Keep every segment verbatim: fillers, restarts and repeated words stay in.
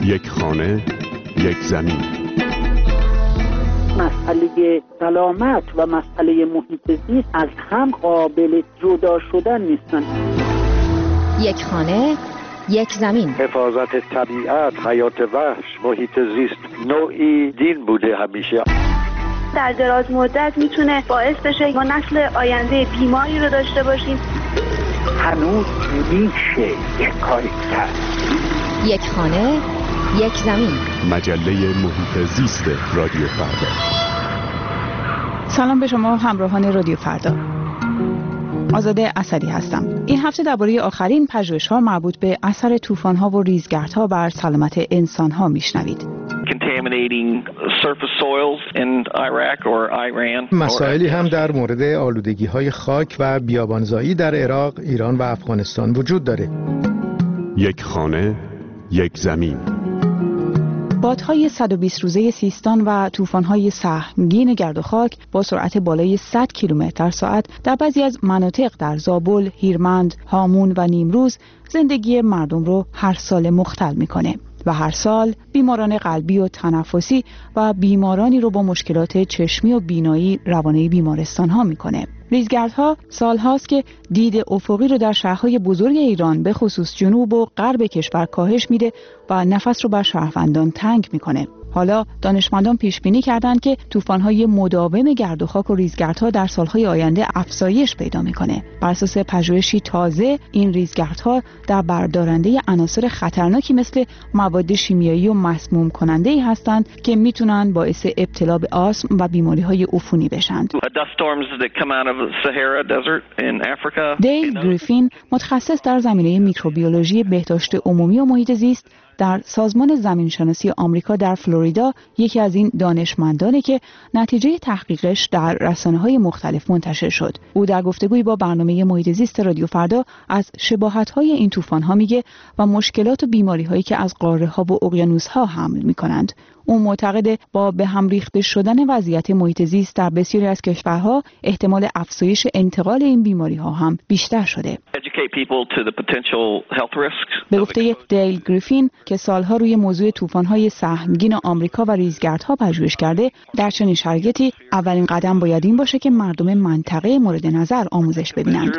یک خانه، یک زمین. مسئله سلامت و مسئله محیط زیست از هم قابل جدا شدن نیستن. یک خانه، یک زمین. حفاظت طبیعت، حیات وحش، محیط زیست نوعی دین بوده همیشه. در دراز مدت میتونه باعث بشه ما نسل آینده بیماری رو داشته باشیم. هنوز میشه یک کاری کرد. یک خانه، یک زمین. مجله محیط زیست رادیو فردا. سلام به شما همراهان رادیو فردا. آزاده اسدی هستم. این هفته درباره آخرین پژوهش‌ها مربوط به اثر طوفان‌ها و ریزگردها بر سلامت انسان‌ها میشنوید. مسائلی هم در مورد آلودگی‌های خاک و بیابانزایی در عراق، ایران و افغانستان وجود داره. یک خانه، یک زمین. بادهای صد و بیست روزه سیستان و طوفان‌های سهمگین گرد و خاک با سرعت بالای صد کیلومتر در ساعت در بعضی از مناطق در زابل، هیرمند، هامون و نیمروز زندگی مردم رو هر سال مختل می‌کنه و هر سال بیماران قلبی و تنفسی و بیمارانی رو با مشکلات چشمی و بینایی روانه بیمارستان‌ها می‌کنه. ریزگردها سالهاست که دید افقی رو در شهرهای بزرگ ایران به خصوص جنوب و غرب کشور کاهش میده و نفس رو بر شهروندان تنگ میکنه. حالا دانشمندان پیش بینی کردند که طوفان‌های مداوم گرد و خاک و ریزگردها در سالهای آینده افزایش پیدا میکنه. بر اساس پژوهشی تازه این ریزگردها در بردارنده عناصر خطرناکی مثل مواد شیمیایی و مسموم کننده‌ای هستند که میتونن باعث ابتلا به آسم و بیماری‌های عفونی بشن. دیل گریفین متخصص در زمینه میکروبیولوژی بهداشت عمومی و محیط زیست در سازمان زمینشناسی آمریکا در فلوریدا یکی از این دانشمندانه که نتیجه تحقیقش در رسانه‌های مختلف منتشر شد. او در گفتگویی با برنامه محیط زیست رادیو فردا از شباهت‌های این طوفان‌ها میگه و مشکلات و بیماری‌هایی که از قاره‌ها و اقیانوس‌ها حمل می‌کنند. او معتقد با به هم ریخته شدن وضعیت محیط زیست در بسیاری از کشورها احتمال افزایش انتقال این بیماری‌ها هم بیشتر شده. به گفته دیل گریفین که سالها روی موضوع طوفان‌های سهمگین آمریکا و ریزگردها پژوهش کرده، در چنین شرایطی اولین قدم باید این باشه که مردم منطقه مورد نظر آموزش ببینند.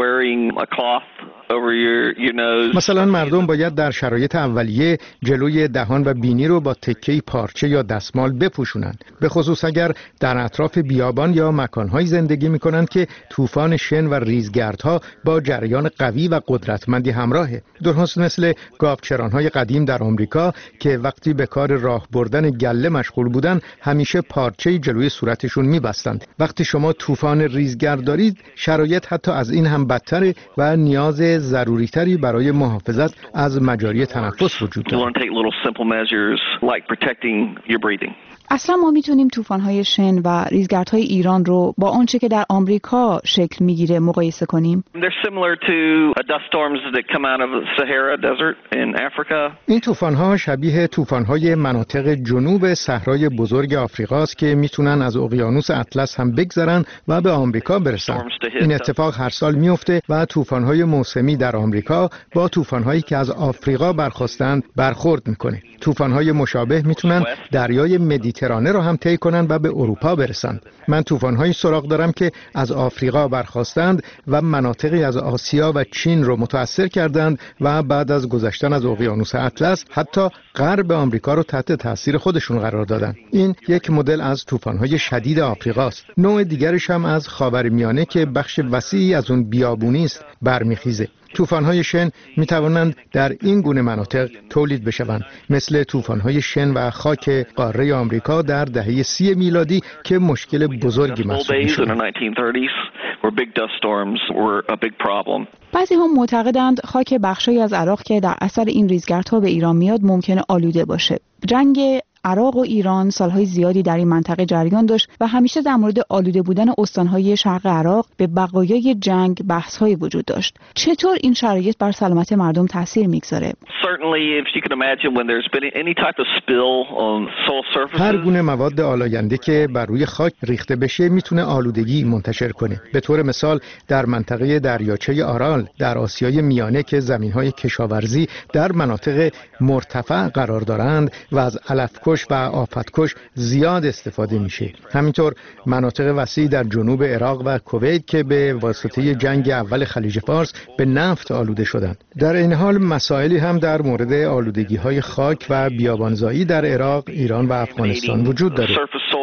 مثلا مردم باید در شرایط اولیه جلوی دهان و بینی رو با تکه‌ای پارچه یا دستمال بپوشونند، به خصوص اگر در اطراف بیابان یا مکان‌های زندگی می‌کنند که طوفان شن و ریزگردها با جریان قوی و قدرتمندی همراهه. درست مثل گاوچران‌های قدیم در آمریکا که وقتی به کار راه بردن گله مشغول بودن همیشه پارچه‌ای جلوی صورتشون می‌بستند. وقتی شما طوفان ریزگرد دارید شرایط حتی از این هم بدتره و نیاز ضروری‌تری برای محافظت از مجاری تنفس وجود دارد. اصلا ما میتونیم طوفان‌های شن و ریزگردهای ایران رو با آنچه که در آمریکا شکل میگیره مقایسه کنیم؟ این طوفان‌ها شبیه طوفان‌های مناطق جنوب صحرای بزرگ آفریقاست که میتونن از اقیانوس اطلس هم بگذرن و به آمریکا برسن. این اتفاق هر سال میفته و طوفان‌های موسمی در آمریکا با طوفان‌هایی که از آفریقا برخاستند برخورد میکنه. طوفان‌های مشابه میتونن دریای مدیترانه را هم طی کنن و به اروپا برسند. من طوفان‌های سراغ دارم که از آفریقا برخاستند و مناطقی از آسیا و چین رو متأثر کردند و بعد از گذشتن از اقیانوس اطلس حتی غرب آمریکا رو تحت تاثیر خودشون قرار دادن. این یک مدل از طوفان‌های شدید آفریقاست. نوع دیگرش هم از خاورمیانه که بخش وسیعی از اون بیابونی است برمیخیزه. طوفان‌های شن می‌توانند در این گونه مناطق تولید بشوند، مثل طوفان‌های شن و خاک قاره آمریکا در دهه سی میلادی که مشکل بزرگی محسوب می‌شد. بعضی هم معتقدند خاک بخشی از عراق که در اثر این ریزگردها به ایران میاد ممکنه آلوده باشه. جنگ عراق و ایران سالهای زیادی در این منطقه جریان داشت و همیشه در مورد آلوده بودن استانهای شرق عراق به بقایای جنگ بحث‌های وجود داشت. چطور این شرایط بر سلامت مردم تاثیر میگذاره؟ هر گونه مواد آلاینده که بر روی خاک ریخته بشه میتونه آلودگی منتشر کنه. به طور مثال در منطقه دریاچه آرال در آسیای میانه که زمین‌های کشاورزی در مناطق مرتفع قرار دارند و از علفکش و آفتکش زیاد استفاده میشه. همینطور مناطق وسیع در جنوب عراق و کویت که به واسطه جنگ اول خلیج فارس به نفت آلوده شدند. در این حال مسائلی هم در مورد آلودگی‌های خاک و بیابانزایی در عراق، ایران و افغانستان وجود داره.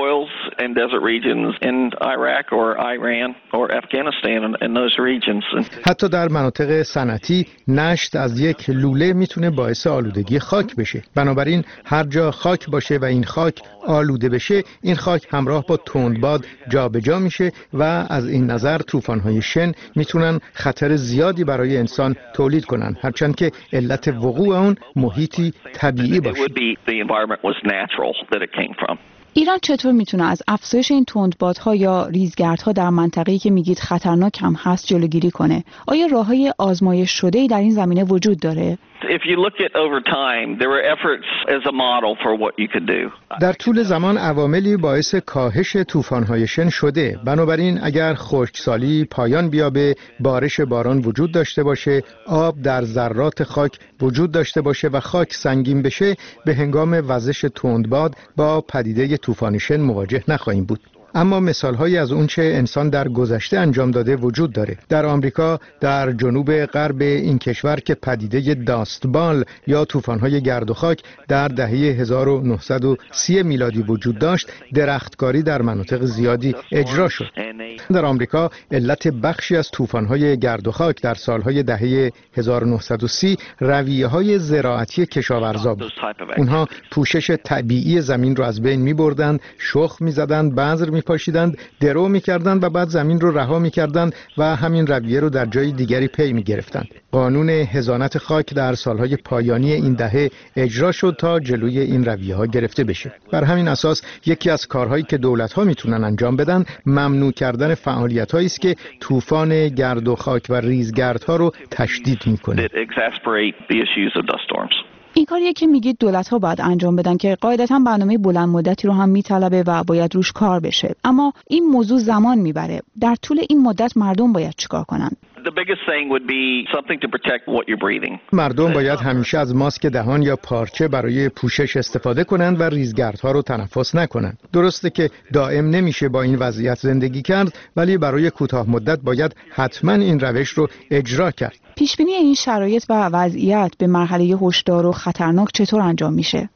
حتی در مناطق صنعتی نشت از یک لوله میتونه باعث آلودگی خاک بشه. بنابراین هر جا خاک باشه و این خاک آلوده بشه، این خاک همراه با تندباد جابجا میشه و از این نظر طوفان‌های شن میتونن خطر زیادی برای انسان تولید کنن، هرچند که علت وقوع اون محیطی طبیعی باشه. ایران چطور میتونه از افزایش این تندبادها یا ریزگردها در منطقه‌ای که میگید خطرناک هم هست جلوگیری کنه؟ آیا راه‌های آزمایش شده‌ای در این زمینه وجود داره؟ در طول زمان عواملی باعث کاهش طوفان‌های شن شده. بنابراین اگر خشکسالی پایان بیابه، بارش باران وجود داشته باشه، آب در ذرات خاک وجود داشته باشه و خاک سنگین بشه، به هنگام وزش تندباد با پدیده طوفان شن مواجه نخواهیم بود. اما مثال‌هایی از اونچه انسان در گذشته انجام داده وجود داره. در آمریکا در جنوب غرب این کشور که پدیده داستبال یا طوفان‌های گرد و خاک در دهه هزار و نهصد و سی میلادی وجود داشت، درختکاری در مناطق زیادی اجرا شد. در آمریکا علت بخشی از طوفان‌های گرد و خاک در سال‌های دهه هزار و نهصد و سی رویه‌های زراعتی کشاورزا بود. اونها پوشش طبیعی زمین رو از بین می‌بردند، شخم می‌زدند، بذر میپاشیدند، درو میکردند و بعد زمین رو رها میکردند و همین رویه رو در جای دیگری پی میگرفتند. قانون حضانت خاک در سالهای پایانی این دهه اجرا شد تا جلوی این رویه ها گرفته بشه. بر همین اساس یکی از کارهایی که دولت ها میتونن انجام بدن ممنوع کردن فعالیت هایی است که طوفان گرد و خاک و ریزگردها رو تشدید میکنه. این کاریه که میگید دولت‌ها باید انجام بدن که قاعدتاً برنامه بلند مدتی رو هم میطلبه و باید روش کار بشه. اما این موضوع زمان میبره. در طول این مدت مردم باید چیکار کنن؟ مردم باید همیشه از ماسک دهان یا پارچه برای پوشش استفاده کنند و ریزگردها رو تنفس نکنند. درسته که دائم نمیشه با این وضعیت زندگی کرد، ولی برای کوتاه مدت باید حتما این روش رو اجرا کرد. پیشبینی این شرایط و وضعیت به مرحله هشدار و خطرناک چطور انجام میشه؟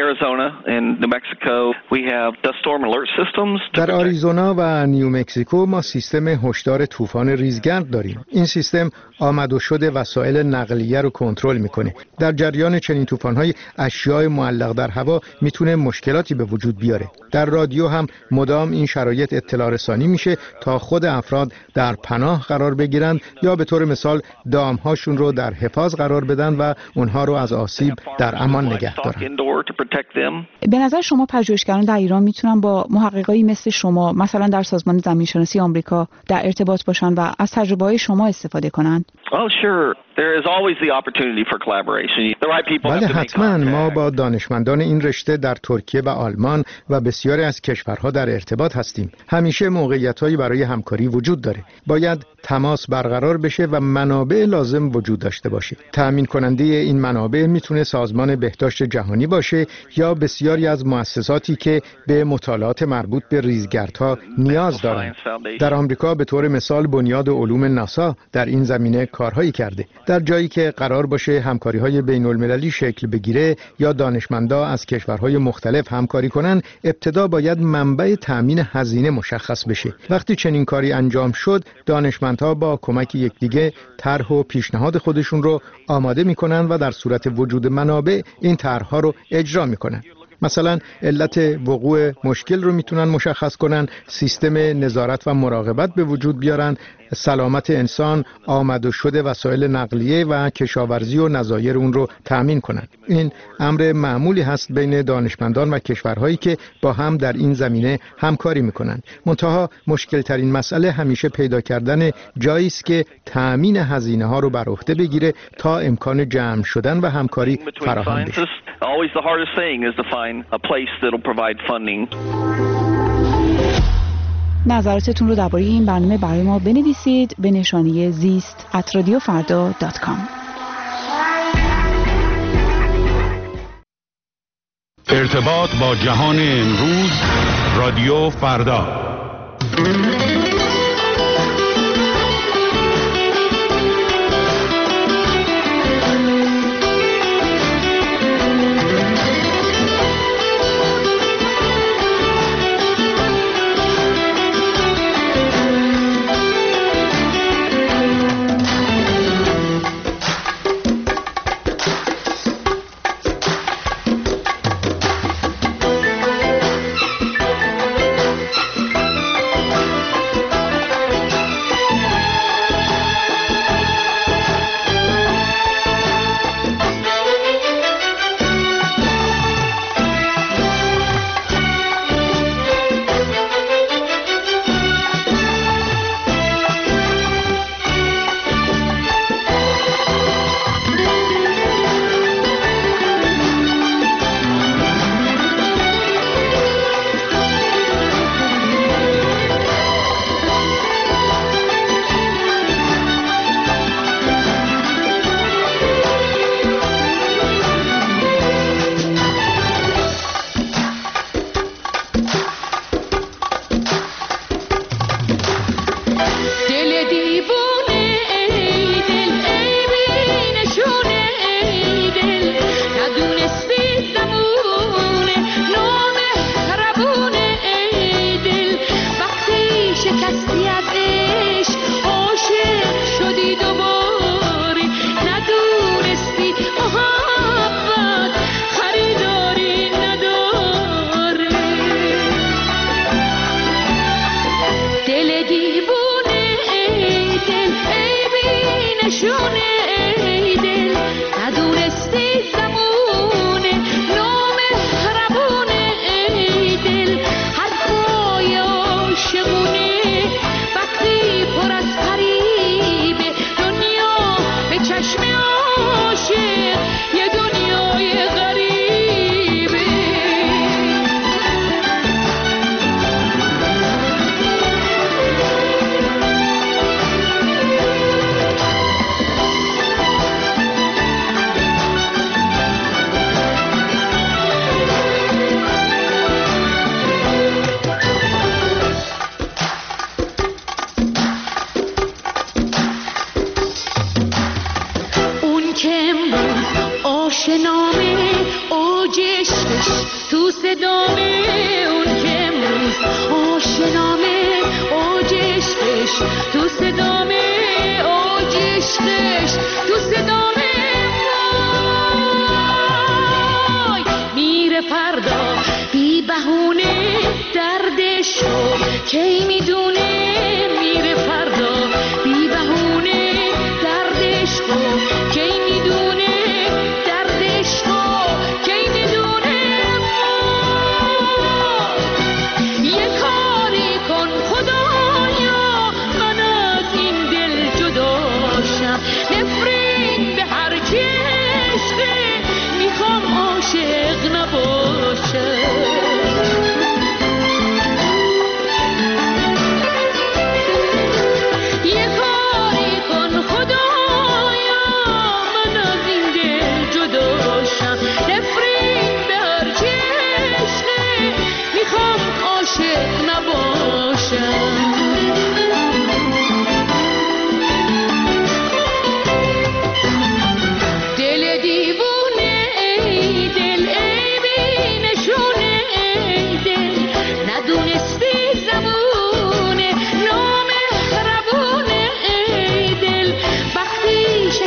در آریزونا و نیومکزیکو ما سیستم هشدار طوفان ریزگرد داریم. این سیستم آمد و شد وسایل نقلیه رو کنترل میکنه. در جریان چنین طوفان‌های اشیاء معلق در هوا میتونه مشکلاتی به وجود بیاره. در رادیو هم مدام این شرایط اطلاع رسانی میشه تا خود افراد در پناه قرار بگیرند یا به طور مثال دامهاشون رو در حفاظ قرار بدن و اونها رو از آسیب در امان نگه دارن. به نظر شما پژوهشگران در ایران میتونن با محققایی مثل شما مثلا در سازمان زمینشناسی آمریکا در ارتباط باشن و از تجربه‌های شما استفاده کنن؟ بله حتما. ما با دانشمندان این رشته در ترکیه و آلمان و بسیاری از کشورها در ارتباط هستیم. همیشه موقعیت‌هایی برای همکاری وجود داره. باید تماس برقرار بشه و منابع لازم وجود داشته باشه. تأمین کننده این منابع میتونه سازمان بهداشت جهانی باشه یا بسیاری از مؤسساتی که به مطالعات مربوط به ریزگردها نیاز دارند. در آمریکا به طور مثال بنیاد علوم ناسا در این زمینه کارهایی کرده. در جایی که قرار باشه همکاری‌های بین‌المللی شکل بگیره یا دانشمندا از کشورهای مختلف همکاری کنن، ابتدا باید منبع تأمین هزینه مشخص بشه. وقتی چنین کاری انجام شد، دانشمندها با کمک یکدیگه طرح و پیشنهاد خودشون رو آماده میکنن و در صورت وجود منابع این طرح‌ها رو اجرا میکنن. مثلا علت وقوع مشکل رو میتونن مشخص کنن، سیستم نظارت و مراقبت به وجود بیارن، سلامت انسان، آمد و شد وسایل نقلیه و کشاورزی و نظایر اون رو تأمین کنن. این امر معمولی هست بین دانشمندان و کشورهایی که با هم در این زمینه همکاری میکنن. منتها مشکل ترین مسئله همیشه پیدا کردن جایی است که تأمین هزینه ها رو بر عهده بگیره تا امکان جمع شدن و همکاری فراهم بشه. نظراتتون رو درباره این برنامه برای ما بنویسید به نشانی زیست ات رادیو فردا دات کام. ارتباط با جهان امروز، رادیو فردا.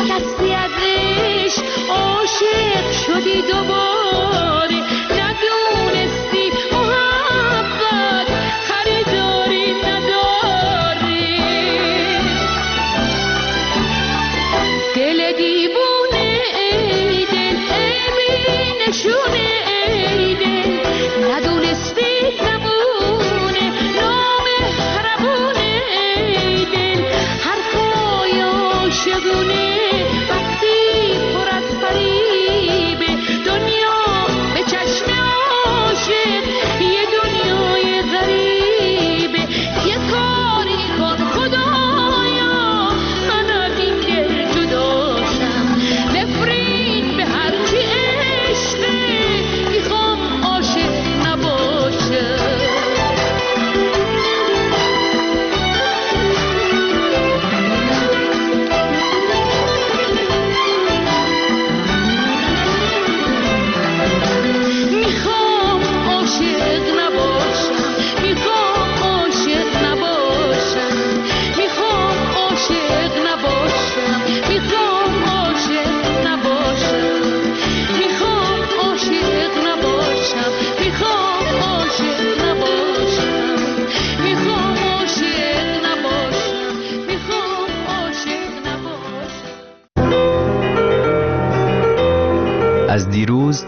شدی دوباره ندونستی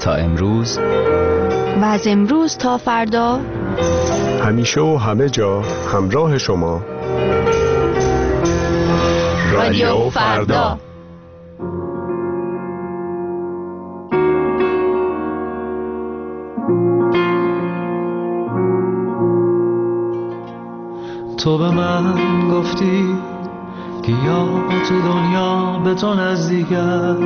تا امروز و از امروز تا فردا همیشه و همه جا همراه شما رادیو فردا. تو به من گفتی گیا تو دنیا به تو نزدیکم،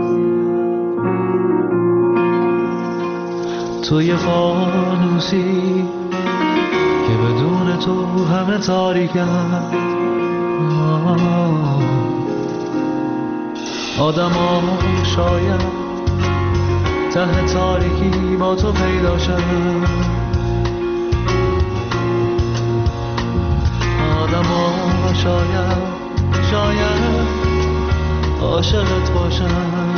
تو یه فانوسی که بدون تو همه تاریکم. آدم ها شاید ته تاریکی با تو پیدا شد، آدم ها شاید شاید عاشقت باشم.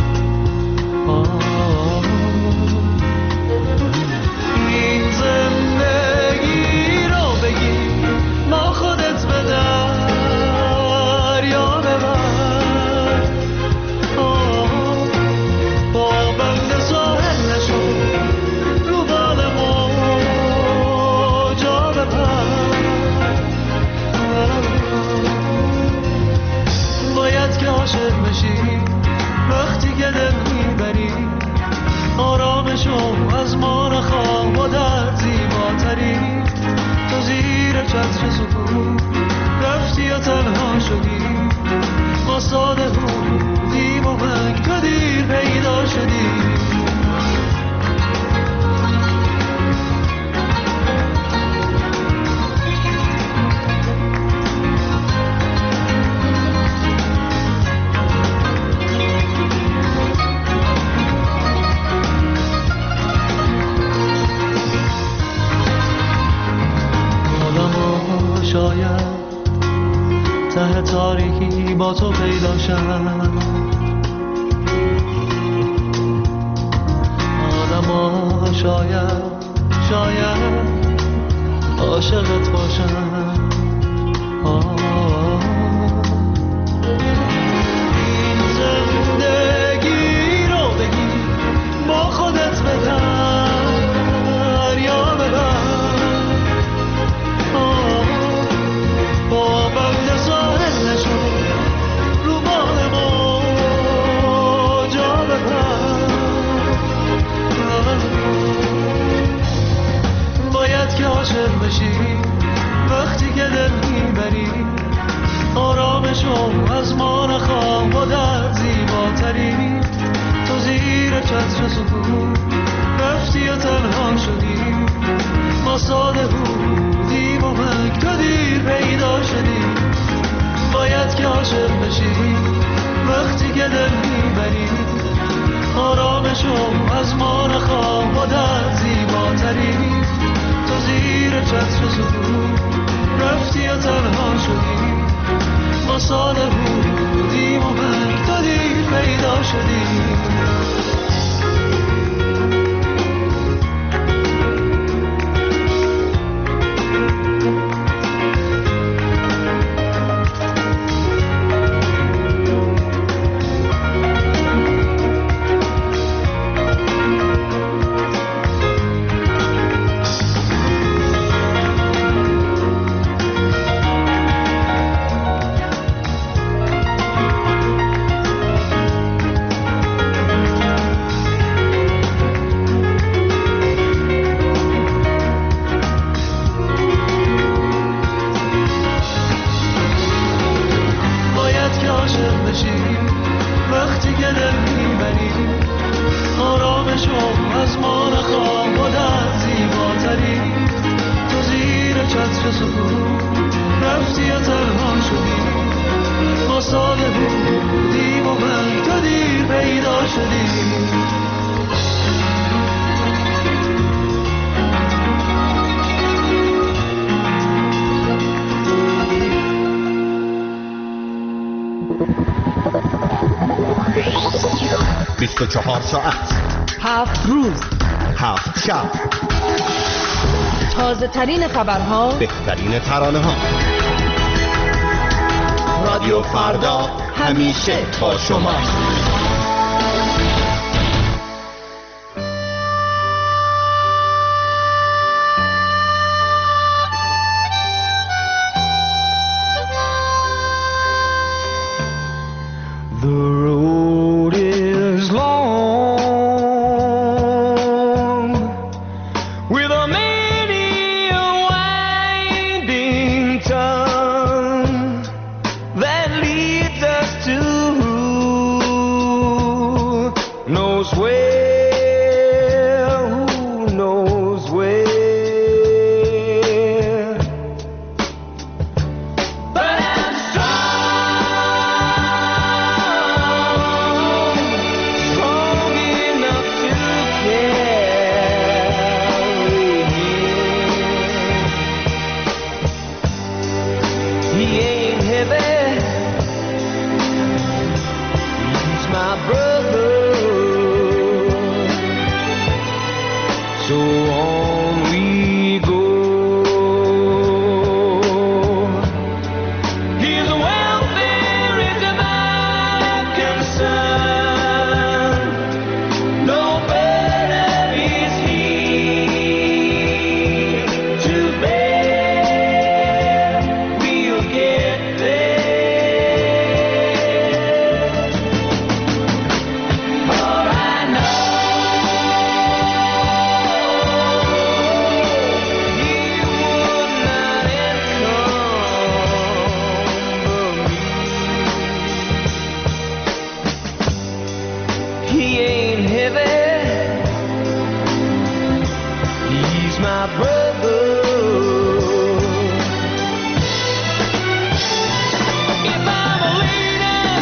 این زندگی رو بگی ما خودت به دریا ببر، با بند ساحل نشو رو بال موجا بپر. باید که عاشق بشی وقتی که دل میبری، آرامشو از ما نخواه با در زیباتری. تو زیر چتر سکون رفتی یا تنها شدی، ما ساده بودیم و منگ تو دیر پیدا شدی. شاید ته تاریکی با تو پیدا شد، آدم ها شاید شاید عاشقت باشن. این زندگی رو بگی با خودت به دریا ببر، با بند ساحل نشو رو بال موجا بپر. باید که عاشق بشی وقتی که دل میبری، آرامشو از ما نخواه با در زیباتری. تو زیر چتر سکون رفتی یا تنها شدی، ما ساده بودیم و منگ تو دیر پیدا شدی. باید که عاشق بشی وقتی که دل میبری، آرامشو از ما نخواه با در زیباتری. تو زیر چتر سکون رفتی یا تنها شدی، ما ساده بودیم و منگ تو دیر پیدا شدی. بیست و چهار ساعت، هفت روز، هفت شب، تازه ترین خبرها، بهترین ترانه ها. رادیو فردا همیشه با شما. brother. If I'm a leader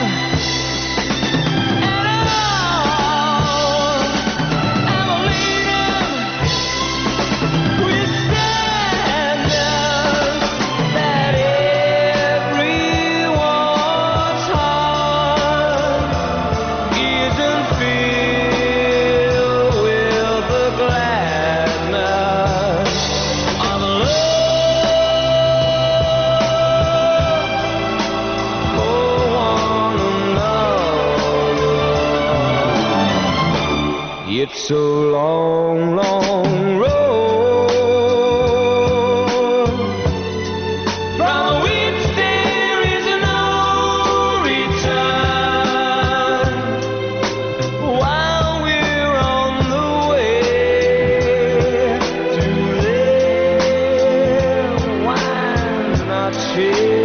at all, I'm a leader with standards that everyone's heart isn't filled with the gladness of love for one another. It's a long, long road from which there is no return. While we're on the way to there, why not share?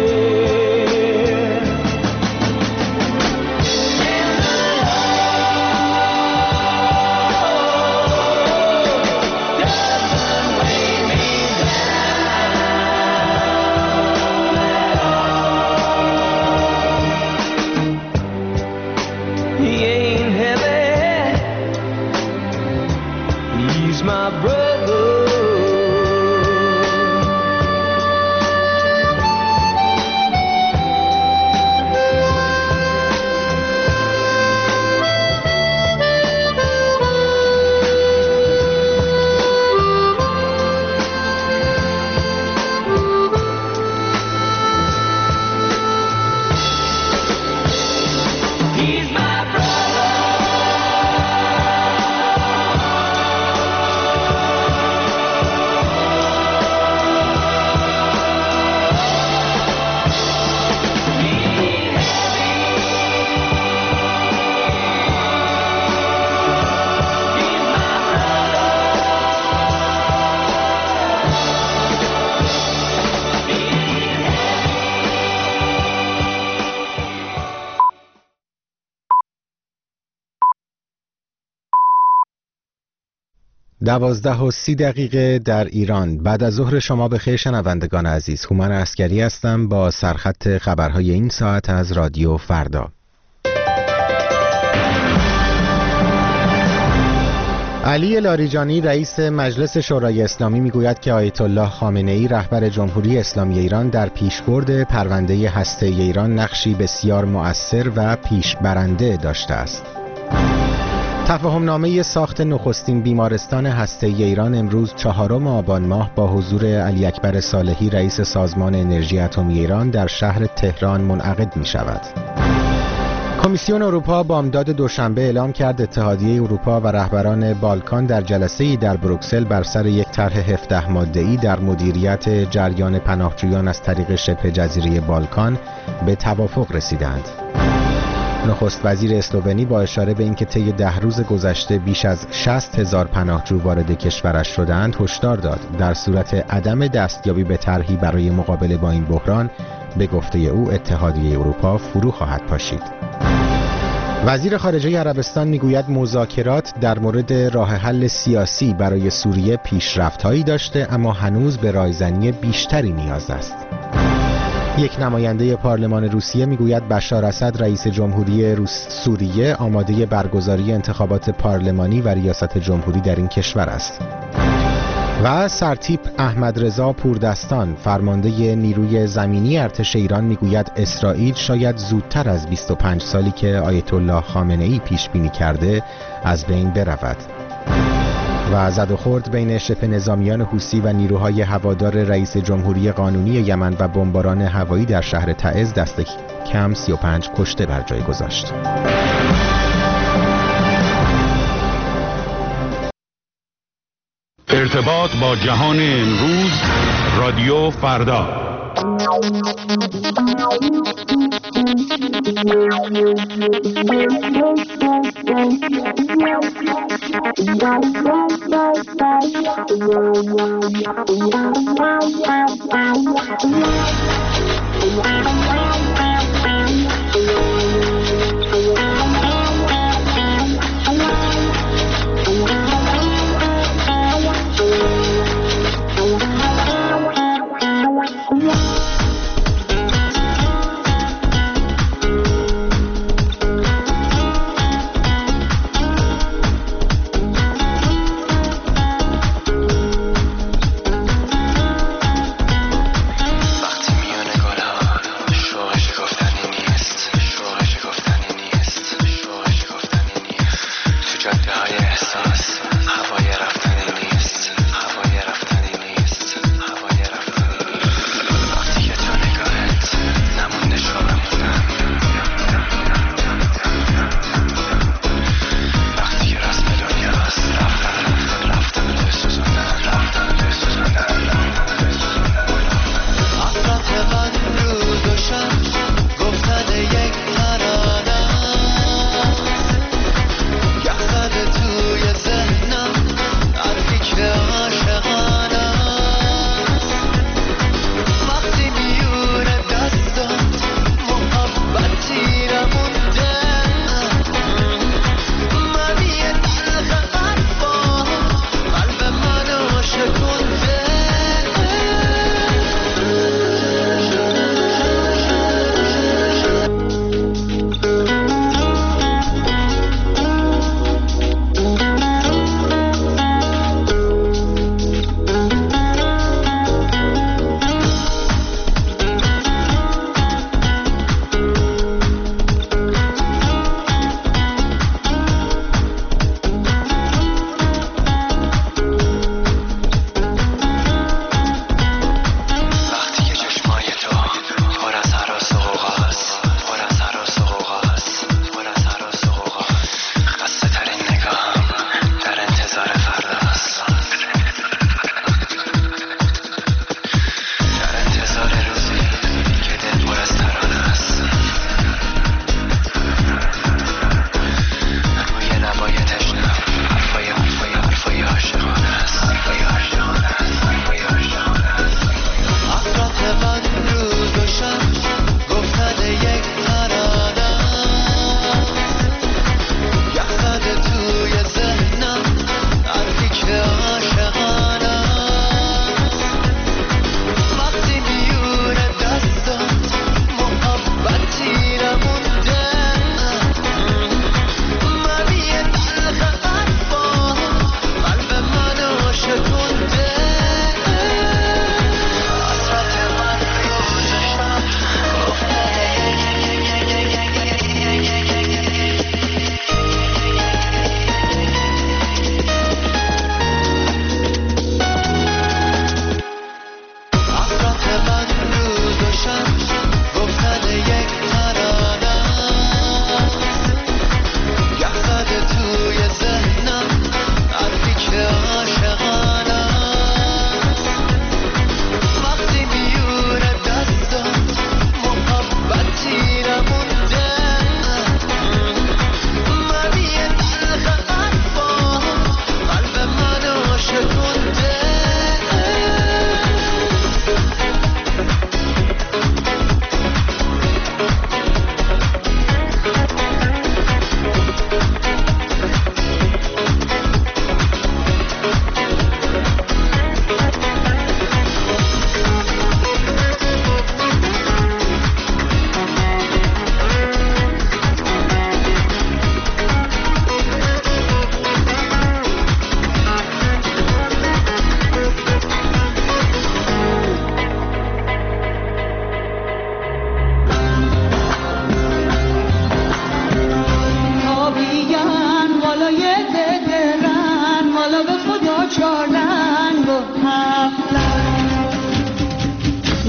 He ain't heavy, he's my brother. He's my دوازده و سی دقیقه در ایران. بعد از ظهر شما بخیر شنوندگان عزیز. هومن عسکری هستم با سرخط خبرهای این ساعت از رادیو فردا. علی لاریجانی رئیس مجلس شورای اسلامی میگوید که آیت الله خامنه ای رهبر جمهوری اسلامی ایران در پیشبرد پرونده هسته‌ای ایران نقشی بسیار مؤثر و پیشبرنده داشته است. تفاهم نامه ساخت نخستین بیمارستان هسته‌ای ایران امروز چهارم آبان ماه با حضور علی اکبر صالحی رئیس سازمان انرژی اتمی ایران در شهر تهران منعقد می شود. کمیسیون اروپا بامداد دوشنبه اعلام کرد اتحادیه اروپا و رهبران بالکان در جلسه‌ای در بروکسل بر سر یک طرح هفده ماده‌ای در مدیریت جریان پناهجویان از طریق شبه جزیره بالکان به توافق رسیدند. نخست وزیر اسلوونی با اشاره به اینکه طی ده روز گذشته بیش از شصت هزار پناهجو وارد کشورش شدند هشدار داد در صورت عدم دستیابی به طرحی برای مقابله با این بحران به گفته او اتحادیه اروپا فرو خواهد پاشید. وزیر خارجه عربستان میگوید مذاکرات در مورد راه حل سیاسی برای سوریه پیشرفت‌هایی داشته اما هنوز به رایزنی بیشتری نیاز است. یک نماینده پارلمان روسیه میگوید بشار اسد رئیس جمهوری روس سوریه آماده برگزاری انتخابات پارلمانی و ریاست جمهوری در این کشور است. و سرتیپ احمد رضا پوردستان فرمانده نیروی زمینی ارتش ایران میگوید اسرائیل شاید زودتر از بیست و پنج سالی که آیت الله خامنه ای پیش بینی کرده از بین برود. و زد و خورد بین شبه نظامیان حوثی و نیروهای هوادار رئیس جمهوری قانونی یمن و بمباران هوایی در شهر تعز دست کم سی و پنج کشته بر جای گذاشت. ارتباط با جهان امروز رادیو فردا.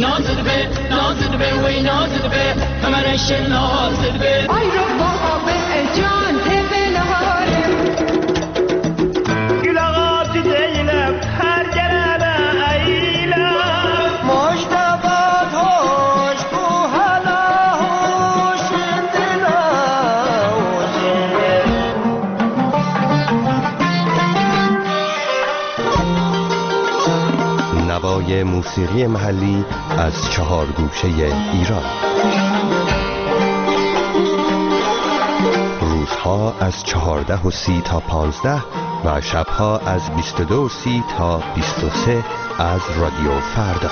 نازل به نازل به وی نازل به همرش نازل به ای رو بابا به جان به نهاره گلاغات دیلم هر جنبه ایلم مشتبات هوش بو حالا هوش دلا نوای موسیقی محلی از چهار گوشه ایران. روزها از چهارده و سی تا پانزده و شبها از بیست و دو و سی تا بیست و سه از رادیو فردا.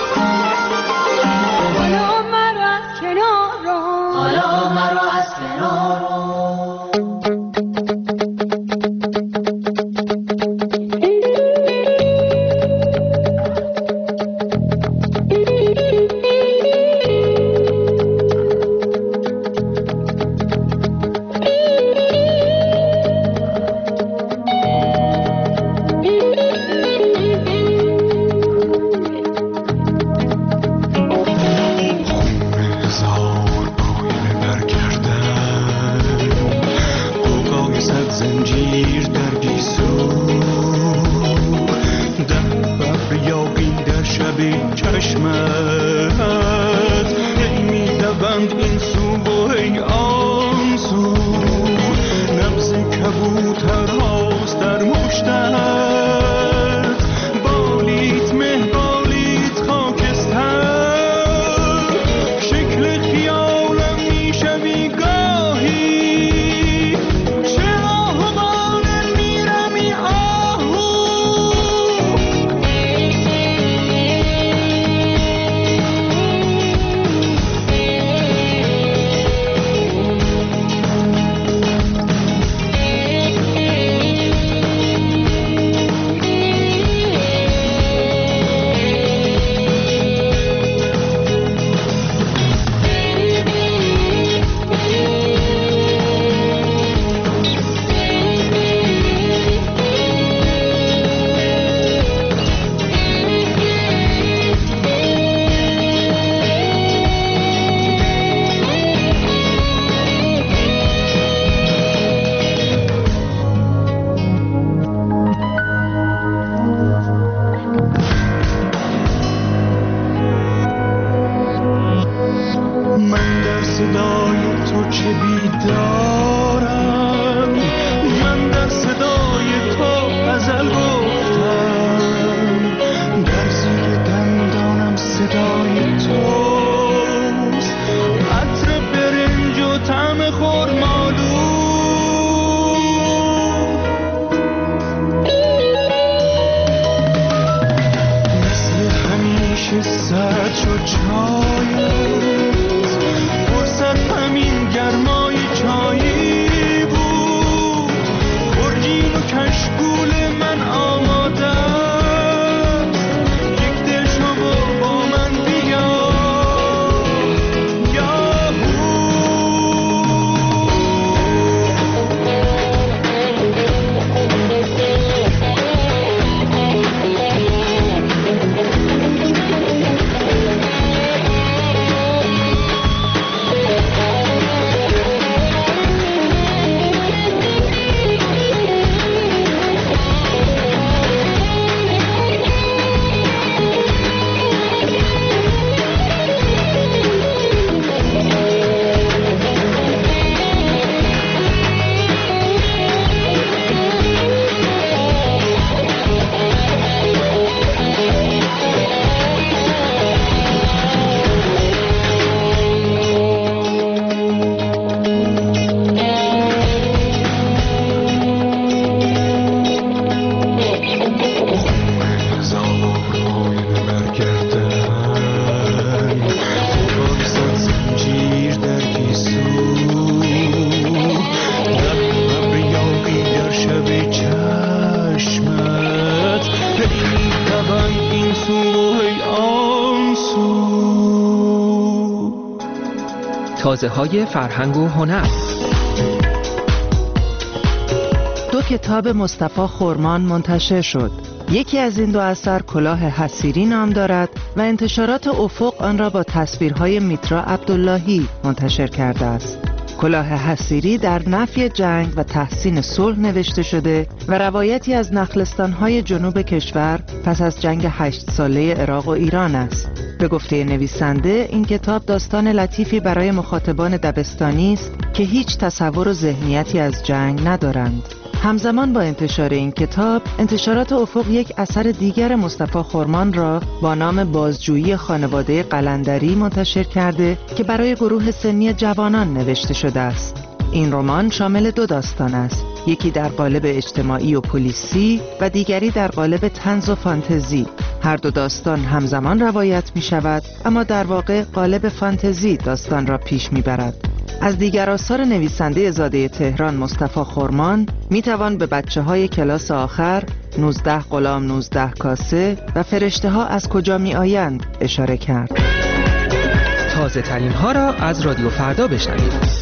حالا مرا از کنار رو حالا مرا از کنار رو تازه‌های فرهنگ و هنر. دو کتاب مصطفی خرمان منتشر شد. یکی از این دو اثر کلاه حصیری نام دارد و انتشارات افق آن را با تصویرهای میترا عبداللهی منتشر کرده است. کلاه حصیری در نفی جنگ و تحسین صلح نوشته شده و روایتی از نخلستان‌های جنوب کشور پس از جنگ هشت ساله عراق و ایران است. به گفته نویسنده این کتاب داستان لطیفی برای مخاطبان دبستانی است که هیچ تصور و ذهنیتی از جنگ ندارند. همزمان با انتشار این کتاب، انتشارات افق یک اثر دیگر مصطفی خرمان را با نام بازجویی خانواده قلندری منتشر کرده که برای گروه سنی جوانان نوشته شده است. این رمان شامل دو داستان است، یکی در قالب اجتماعی و پلیسی و دیگری در قالب طنز و فانتزی. هر دو داستان همزمان روایت می شود، اما در واقع قالب فانتزی داستان را پیش می برد. از دیگر آثار نویسنده زاده تهران مصطفی خرمان می توان به بچه های کلاس آخر، نوزده غلام نوزده کاسه و فرشته ها از کجا می آیند اشاره کرد. تازه ترین ها را از رادیو فردا بشنوید.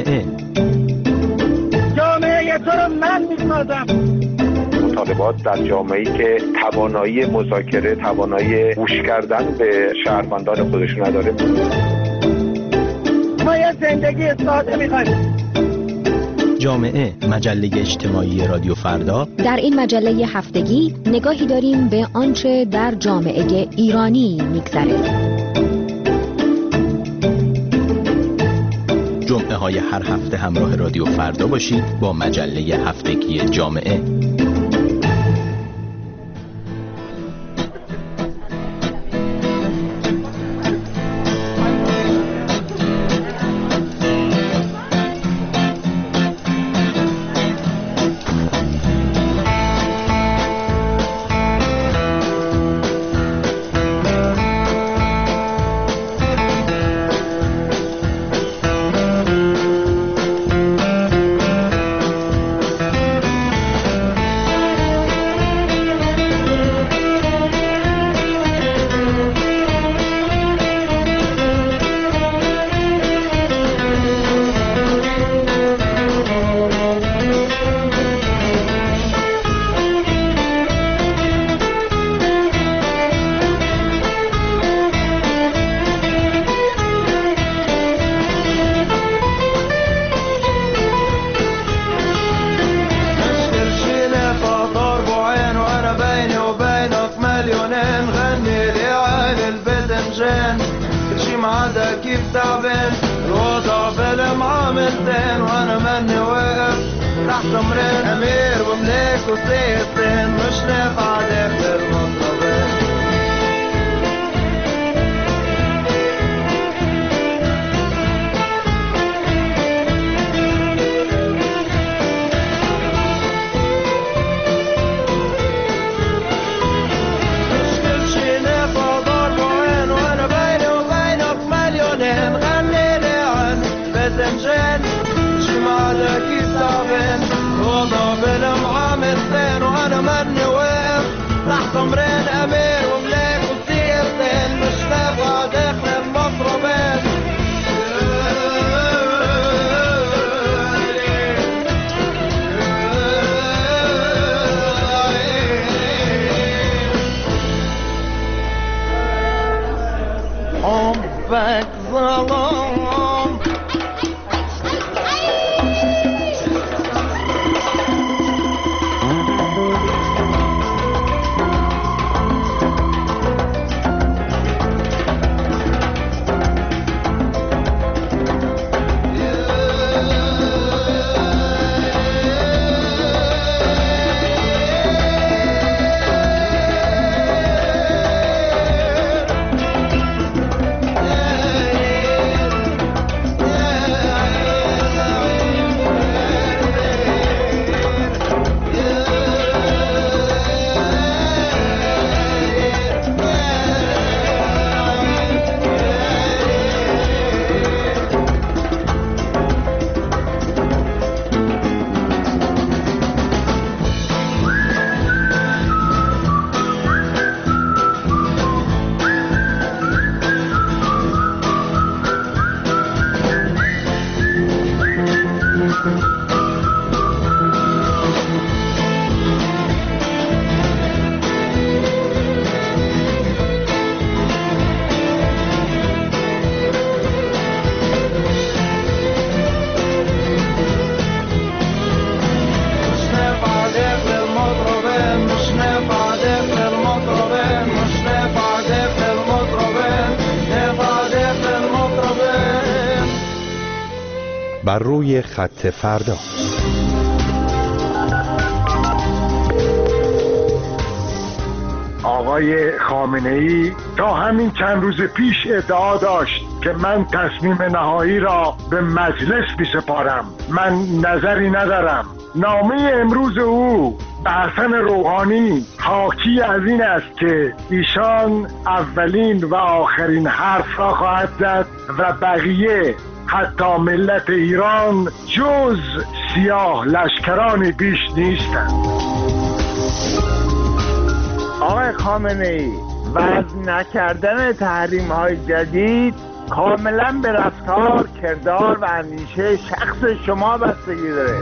جامعه. جامعه تو رو من میسازم. مطالبات در جامعه‌ای که توانایی مذاکره، توانایی گوش کردن به شهروندان خودش نداره. ما یه زندگی ساده می‌خوایم. جامعه، مجله اجتماعی رادیو فردا. در این مجله هفتگی نگاهی داریم به آنچه در جامعه ایرانی می‌گذره. جمعه های هر هفته همراه رادیو فردا باشید با مجله هفتگی جامعه. بر روی خط فردا. آقای خامنه‌ای تا همین چند روز پیش ادعا داشت که من تصمیم نهایی را به مجلس بسپارم. من نظری ندارم. نامه امروز او به حسن روحانی حاکی از این است که ایشان اولین و آخرین حرف را خواهد زد و بقیه حتی ملت ایران جز سیاه لشکران بیش نیستند. آقای خامنه‌ای، وضع نکردن تحریم های جدید کاملا به رفتار، کردار و اندیشه شخص شما بستگی داره.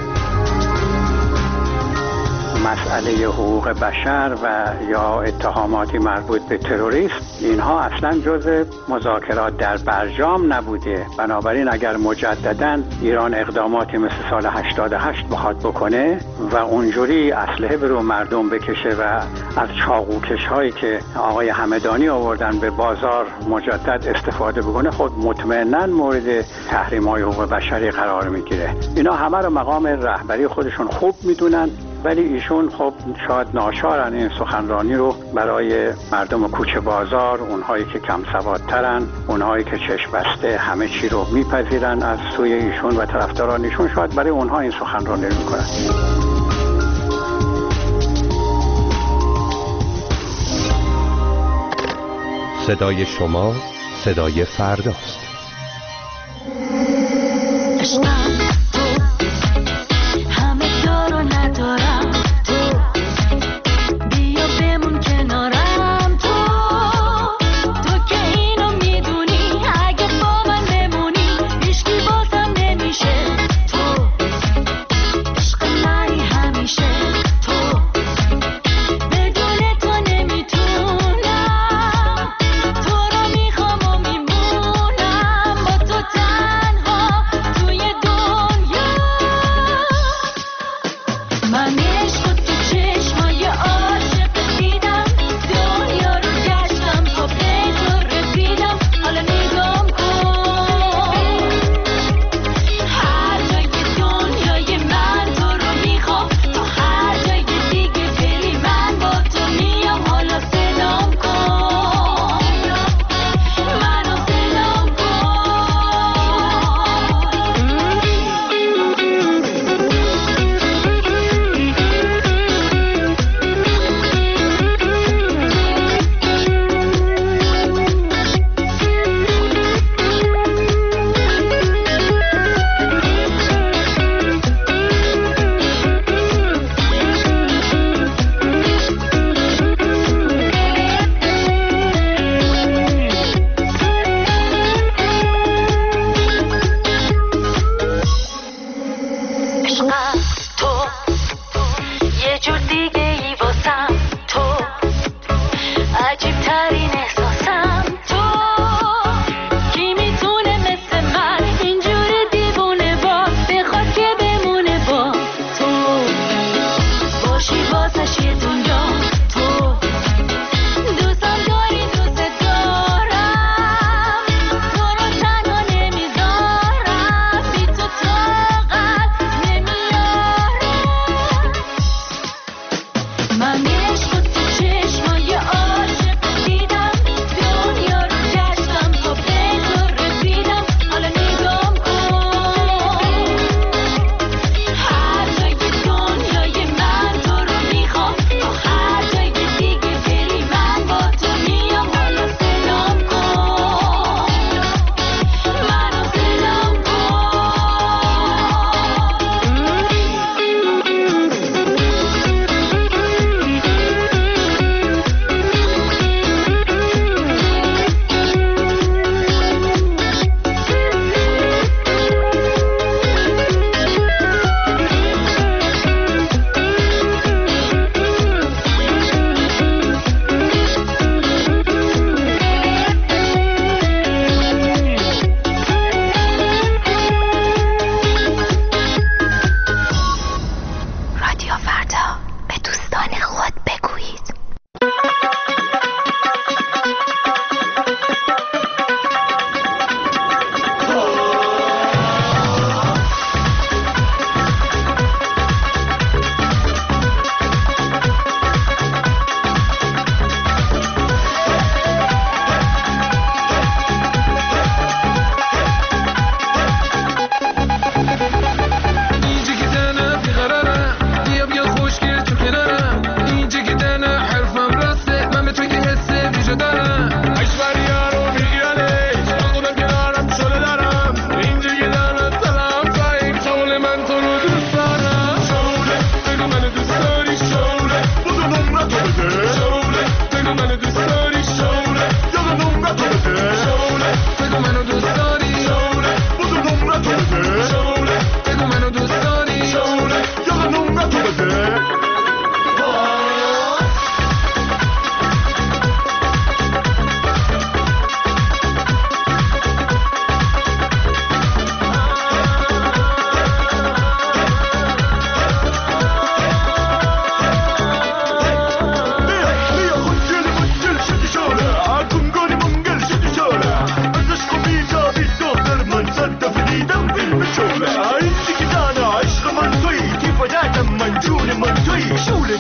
مسئله حقوق بشر و یا اتهاماتی مربوط به تروریسم اینها اصلا جزء مذاکرات در برجام نبوده. بنابراین اگر مجددا ایران اقداماتی مثل سال هشتاد و هشت بخواد بکنه و اونجوری اسلحه به رو مردم بکشه و از چاقوکش هایی که آقای همدانی آوردن به بازار مجدد استفاده بکنه، خود مطمئنا مورد تحریم های حقوق بشری قرار میگیره. اینا همه رو مقام رهبری خودشون خوب میدونن، ولی ایشون خب شاید ناچارن این سخنرانی رو برای مردم کوچه بازار، اونهایی که کم سوادترن، اونهایی که چشم بسته همه چی رو میپذیرن از سوی ایشون و طرفداران ایشون، شاید برای اونها این سخنرانی رو میکنن. صدای شما صدای فرداست.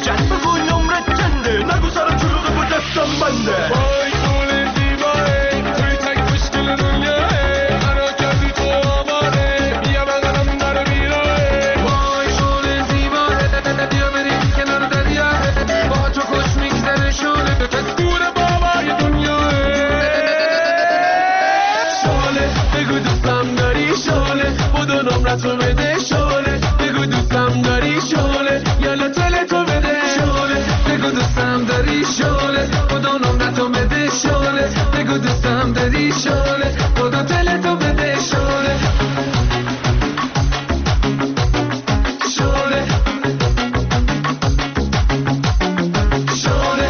جنگ بگو نمرت چنده نگو سرم شلوغه بود دستم بنده وای شعله زیباره توی تک مشکل دنیاه منو کردی تو آواره بیا بغلم در بیراه وای شعله زیباره بیا بریم کنار دریا با تو خوش میگذره شعله تسکور بابای دنیاه شعله بگو دوستم داری شعله بودو نمرتو بده شعله بگو دوستم داری شعله یالا تلتو بده شعله بگو دوستم داری شعله بودو نمرتو بده شعله بگو دوستم داری شعله بودو تلتو بده شعله شعله شعله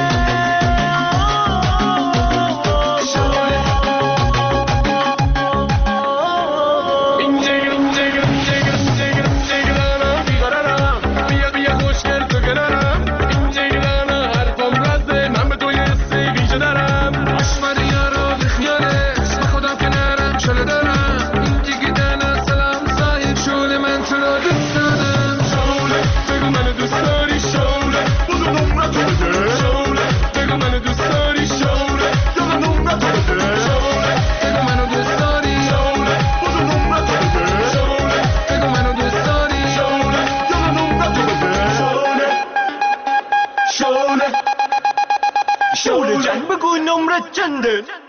شعله این جگرم جگرم جگرم جگرم جگرانم بیقرارم بیا بیا خوشگل تو کنارم این جگرانم حرفم رازه من به تو یه حسی ویژه دارم دشمنیا رو بخیالش به خدا کنارم شله دارم این جگرانم سلام صاحب شعله من تو رو دوست دارم شعله بگو منو دوست داری شعله بودو نمرتو بده شعله بگو منو دوست داری شعله یالا نمرتو بده شعله بگو منو دوست داری شعله بودو نمرتو بده شعله بگو منو دوست داری شعله یالا نمرتو بده شعله شعله شعله جنگ بگو نمرت چنده